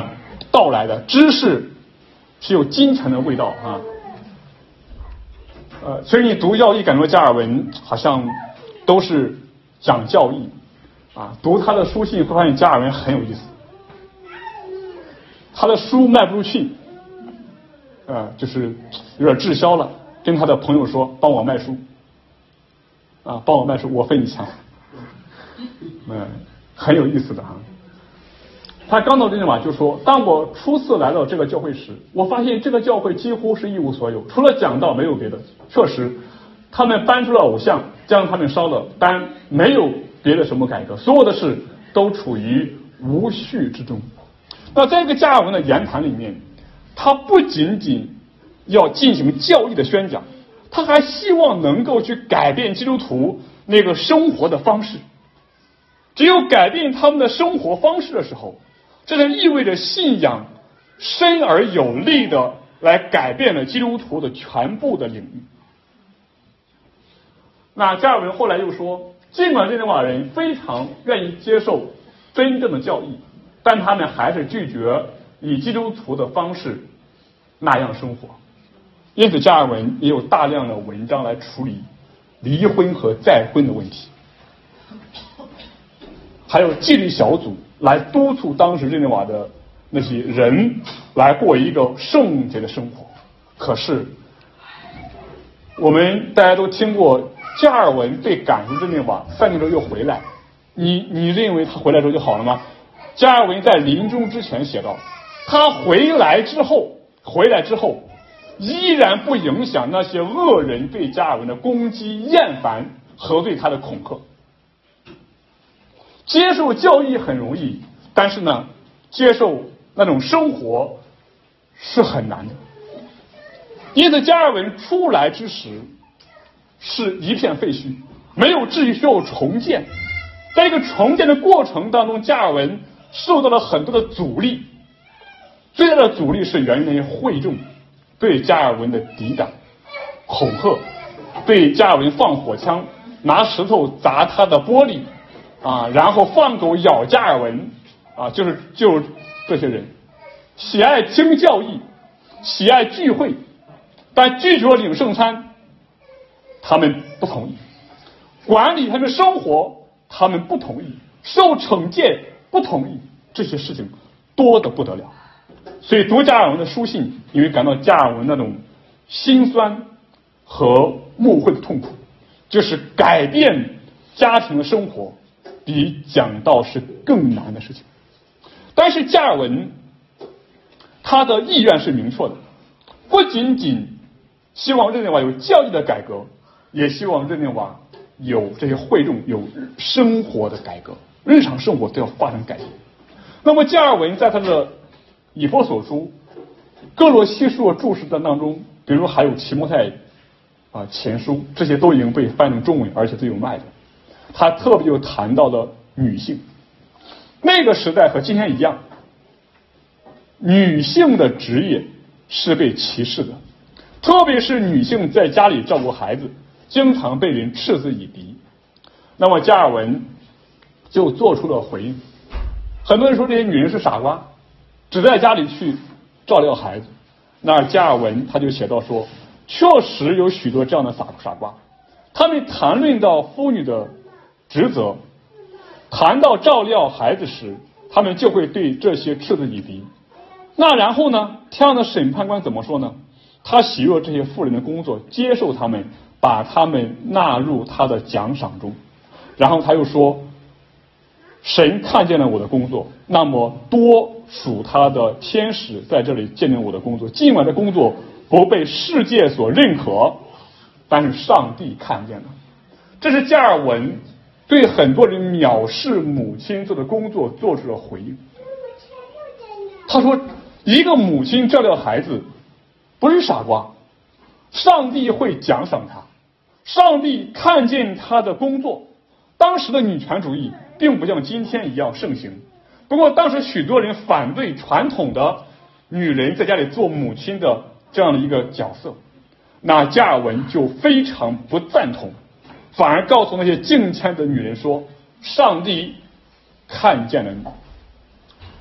到来的，知识是有金钱的味道啊。呃，其实你读教义感觉加尔文好像都是讲教义啊，读他的书信会发现加尔文很有意思，他的书卖不出去，呃，就是有点滞销了，跟他的朋友说帮我卖书啊，帮我卖书，我分你钱，嗯，很有意思的哈。他刚到日内瓦就说，当我初次来到这个教会时，我发现这个教会几乎是一无所有，除了讲道没有别的。确实他们搬出了偶像，将他们烧了，但没有别的什么改革，所有的事都处于无序之中。那在这个加尔文的言谈里面，他不仅仅要进行教义的宣讲，他还希望能够去改变基督徒那个生活的方式。只有改变他们的生活方式的时候，这就意味着信仰深而有力的来改变了基督徒的全部的领域。那加尔文后来又说，尽管日内瓦人非常愿意接受真正的教义，但他们还是拒绝以基督徒的方式那样生活。因此加尔文也有大量的文章来处理离婚和再婚的问题，还有纪律小组来督促当时日内瓦的那些人来过一个圣洁的生活。可是我们大家都听过加尔文被赶出日内瓦，三年之后又回来，你你认为他回来之后就好了吗？加尔文在临终之前写道，他回来之后回来之后依然不影响那些恶人对加尔文的攻击、厌烦和对他的恐吓。接受教义很容易，但是呢，接受那种生活是很难的。因此加尔文出来之时是一片废墟，没有秩序，需要重建。在这个重建的过程当中，加尔文受到了很多的阻力，最大的阻力是源于那些会众对加尔文的抵挡、恐吓，对加尔文放火枪，拿石头砸他的玻璃啊，然后放狗咬加尔文啊，就是就是这些人喜爱听教义，喜爱聚会，但拒绝领圣餐，他们不同意；管理他们生活，他们不同意；受惩戒，不同意。这些事情多得不得了。所以读加尔文的书信，你会感到加尔文那种心酸和慕会的痛苦，就是改变家庭的生活比讲道是更难的事情。但是加尔文他的意愿是明确的，不仅仅希望日内瓦有教义的改革，也希望日内瓦有这些会众有生活的改革，日常生活都要发生改变。那么加尔文在他的以弗所书、哥罗西书的注释当中，比如还有提摩太啊前书，这些都已经被翻成中文，而且都有卖的。他特别又谈到了女性，那个时代和今天一样，女性的职业是被歧视的，特别是女性在家里照顾孩子，经常被人嗤之以鼻。那么加尔文就做出了回应。很多人说这些女人是傻瓜，只在家里去照料孩子。那加尔文他就写到说，确实有许多这样的傻傻瓜，他们谈论到妇女的职责，谈到照料孩子时，他们就会对这些嗤之以鼻。那然后呢，天上的审判官怎么说呢？他喜悦这些妇人的工作，接受他们，把他们纳入他的奖赏中。然后他又说，神看见了我的工作，那么多属他的天使在这里见证我的工作，尽管这工作不被世界所认可，但是上帝看见了。这是加尔文对很多人藐视母亲做的工作做出了回应。他说，一个母亲照料孩子不是傻瓜，上帝会奖赏他，上帝看见他的工作。当时的女权主义并不像今天一样盛行，不过当时许多人反对传统的女人在家里做母亲的这样的一个角色，那加尔文就非常不赞同，反而告诉那些敬虔的女人说，上帝看见了你。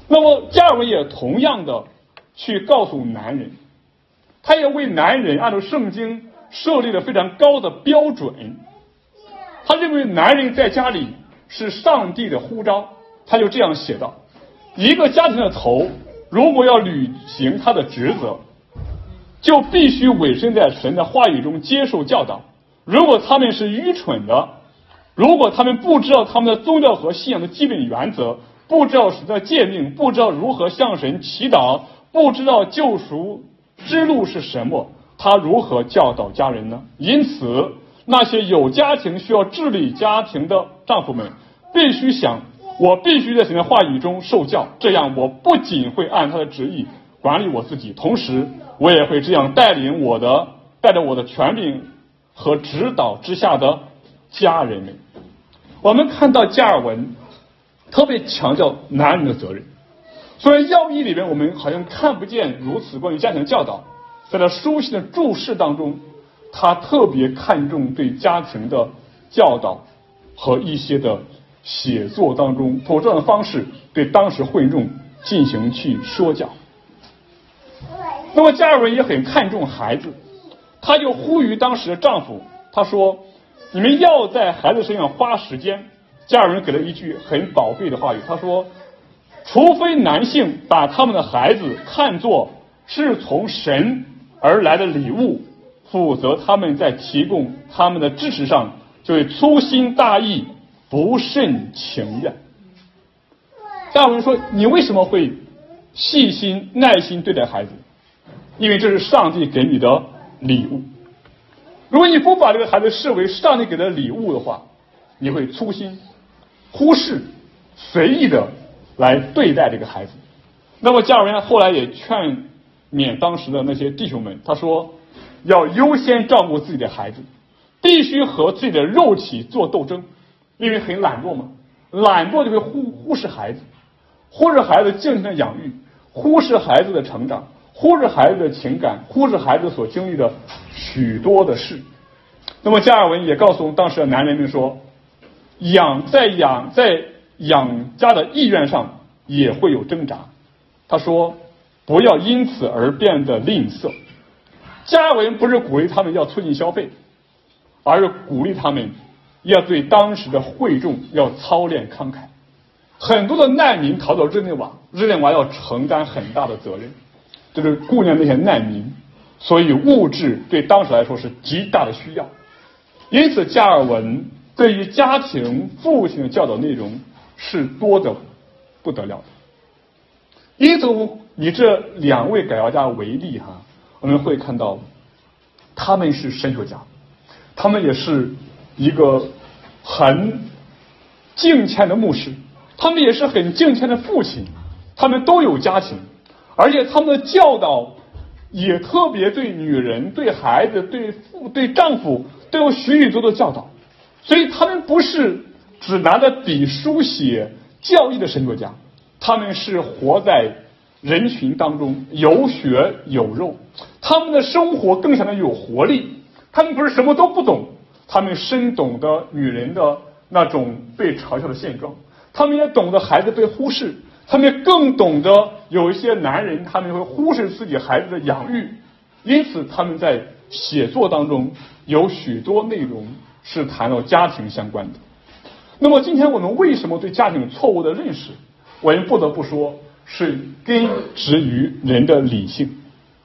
那么加尔文也同样的去告诉男人，他也为男人按照圣经设立了非常高的标准。他认为男人在家里是上帝的呼召，他就这样写道：一个家庭的头如果要履行他的职责，就必须委身在神的话语中接受教导。如果他们是愚蠢的，如果他们不知道他们的宗教和信仰的基本原则，不知道神的诫命，不知道如何向神祈祷，不知道救赎之路是什么，他如何教导家人呢？因此那些有家庭需要治理家庭的丈夫们必须想，我必须在神的话语中受教，这样我不仅会按他的旨意管理我自己，同时我也会这样带领我的带着我的权柄和指导之下的家人们。我们看到加尔文特别强调男人的责任，虽然要义里面我们好像看不见如此关于家庭的教导，在他书信的注释当中，他特别看重对家庭的教导和一些的写作当中通过这样的方式对当时会众进行去说教。那么加尔文也很看重孩子，他就呼吁当时的丈夫，他说你们要在孩子身上花时间。加尔文给了一句很宝贵的话语，他说除非男性把他们的孩子看作是从神而来的礼物，否则他们在提供他们的支持上就会粗心大意，不甚情愿。加尔文说你为什么会细心耐心对待孩子？因为这是上帝给你的礼物。如果你不把这个孩子视为上帝给的礼物的话，你会粗心忽视随意的来对待这个孩子。那么加尔文后来也劝勉当时的那些弟兄们，他说要优先照顾自己的孩子，必须和自己的肉体做斗争，因为很懒惰嘛，懒惰就会忽忽视孩子，忽视孩子精神的养育，忽视孩子的成长，忽视孩子的情感，忽视孩子所经历的许多的事。那么加尔文也告诉当时的男人们说，养在养在养家的意愿上也会有挣扎。他说不要因此而变得吝啬。加尔文不是鼓励他们要促进消费，而是鼓励他们要对当时的会众要操练慷慨。很多的难民逃到日内瓦，日内瓦要承担很大的责任，就是顾念那些难民，所以物质对当时来说是极大的需要。因此加尔文对于家庭父亲的教导内容是多的不得了的。因此以这两位改革家为例哈，我们会看到他们是神学家，他们也是一个很敬虔的牧师，他们也是很敬虔的父亲，他们都有家庭，而且他们的教导也特别对女人、对孩子、对父、对丈夫都有许许多多的教导。所以他们不是只拿着笔书写教义的神学家，他们是活在人群当中，有血有肉，他们的生活更显得有活力。他们不是什么都不懂，他们深懂得女人的那种被嘲笑的现状，他们也懂得孩子被忽视，他们更懂得有一些男人他们会忽视自己孩子的养育。因此他们在写作当中有许多内容是谈到家庭相关的。那么今天我们为什么对家庭有错误的认识？我们不得不说是根植于人的理性。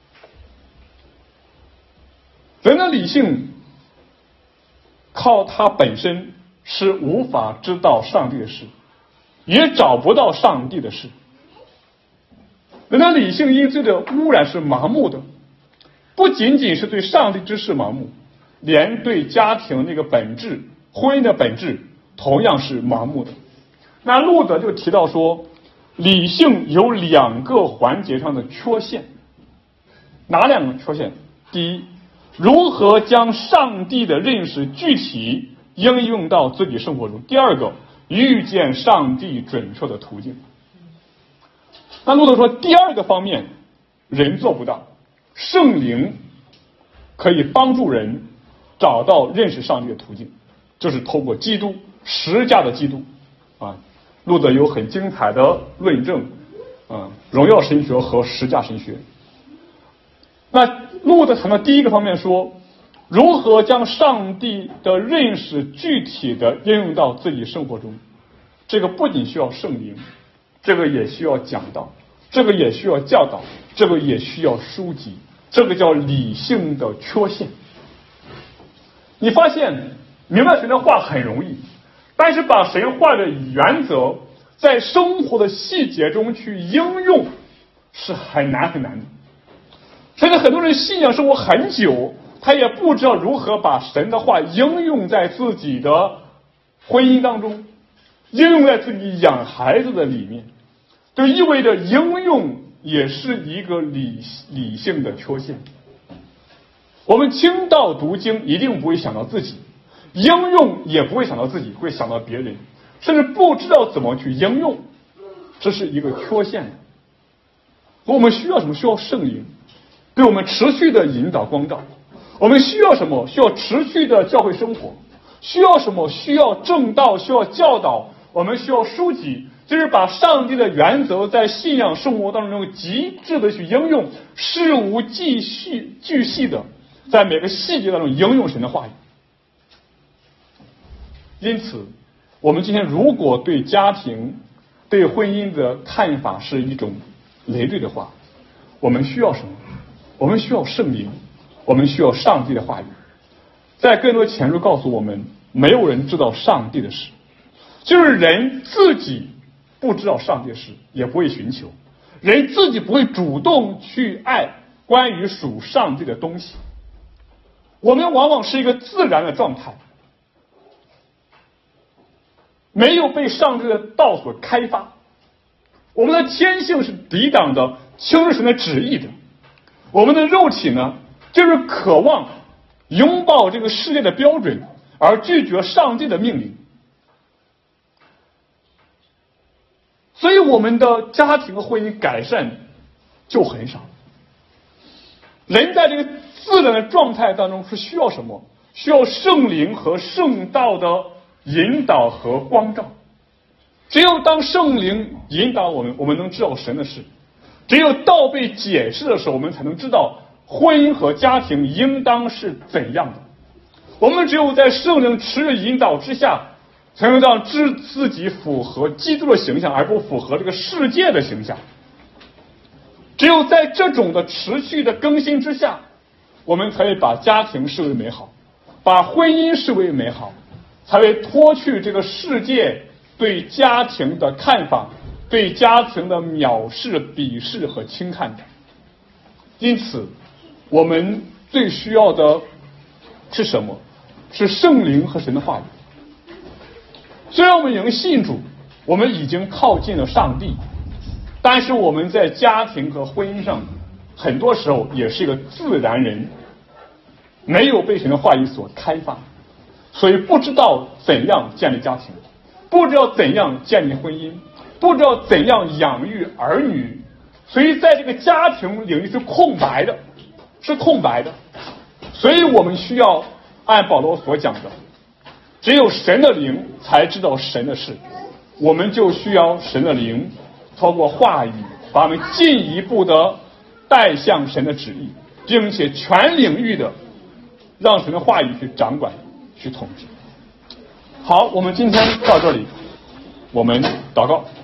人的理性靠它本身是无法知道上帝的事，也找不到上帝的事。人的理性因罪的污染是盲目的，不仅仅是对上帝之事盲目，连对家庭那个本质、婚姻的本质同样是盲目的。那路德就提到说，理性有两个环节上的缺陷。哪两个缺陷？第一，如何将上帝的认识具体应用到自己生活中；第二个，遇见上帝准确的途径。那路德说，第二个方面人做不到，圣灵可以帮助人找到认识上帝的途径，就是透过基督，十架的基督啊。路德有很精彩的论证， 嗯，荣耀神学和实价神学。那路德谈到第一个方面说，如何将上帝的认识具体的应用到自己生活中，这个不仅需要圣灵，这个也需要讲道，这个也需要教导，这个也需要书籍，这个叫理性的缺陷。你发现明白神的话很容易，但是把神话的原则在生活的细节中去应用是很难很难的。甚至很多人信仰生活很久，他也不知道如何把神的话应用在自己的婚姻当中，应用在自己养孩子的里面，就意味着应用也是一个理理性的缺陷。我们听到读经一定不会想到自己，应用也不会想到自己，会想到别人，甚至不知道怎么去应用，这是一个缺陷。我们需要什么？需要圣灵对我们持续的引导光照。我们需要什么？需要持续的教会生活。需要什么？需要正道，需要教导。我们需要书籍，就是把上帝的原则在信仰生活当中极致的去应用，事无巨细巨细的在每个细节当中应用神的话语。因此我们今天如果对家庭对婚姻的看法是一种累赘的话，我们需要什么？我们需要圣灵，我们需要上帝的话语。在更多前书告诉我们，没有人知道上帝的事，就是人自己不知道上帝的事，也不会寻求，人自己不会主动去爱关于属上帝的东西。我们往往是一个自然的状态，没有被上帝的道所开发。我们的天性是抵挡的轻视神的旨意的，我们的肉体呢，就是渴望拥抱这个世界的标准，而拒绝上帝的命令。所以我们的家庭和婚姻改善就很少。人在这个自然的状态当中是需要什么？需要圣灵和圣道的引导和光照。只有当圣灵引导我们，我们能知道神的事。只有道被解释的时候，我们才能知道婚姻和家庭应当是怎样的。我们只有在圣灵持续引导之下，才能让自自己符合基督的形象，而不符合这个世界的形象。只有在这种的持续的更新之下，我们才会把家庭视为美好，把婚姻视为美好，才会脱去这个世界对家庭的看法，对家庭的藐视、鄙视和轻看的。因此我们最需要的是什么？是圣灵和神的话语。虽然我们已经信主，我们已经靠近了上帝，但是我们在家庭和婚姻上很多时候也是一个自然人，没有被神的话语所开发，所以不知道怎样建立家庭，不知道怎样建立婚姻，不知道怎样养育儿女，所以在这个家庭领域是空白的，是空白的。所以我们需要按保罗所讲的，只有神的灵才知道神的事，我们就需要神的灵透过话语把我们进一步的带向神的旨意，并且全领域的让神的话语去掌管去统治。好，我们今天到这里，我们祷告。